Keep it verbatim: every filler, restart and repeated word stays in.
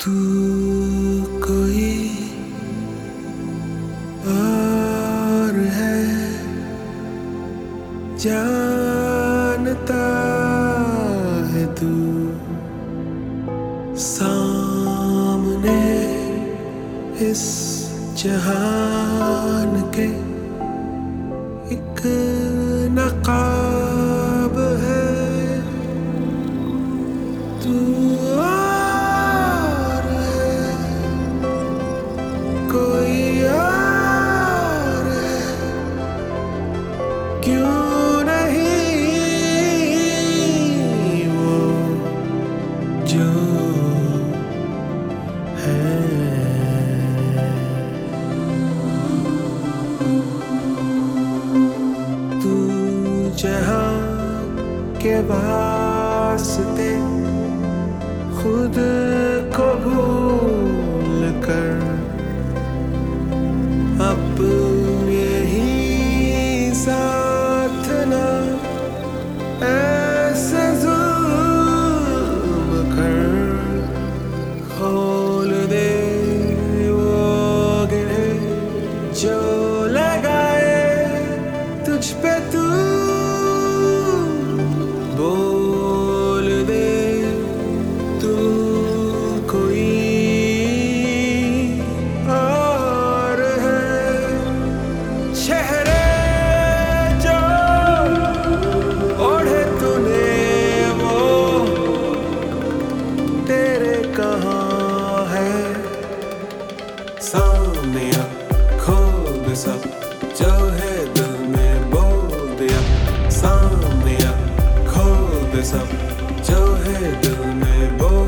तू कोई और है, जानता है तू सामने इस जहान के एक नकाब है। तू और है, कोई और है, क्यों नहीं वो जो है। तू जहां के वास्ते खुद को भूल कर अपने ही साथ ना ऐसे जुल्म कर। खोल दे वो गिरे जो लगाए तुझ पे तू, बोल दे तू कोई और है। चेहरे जो ओढ़े तूने वो तेरे कहाँ है। सामने आ खोल दे सब जो है दिल में बोल दिया। सामने आ खोल दे सब जो है दिल में बोल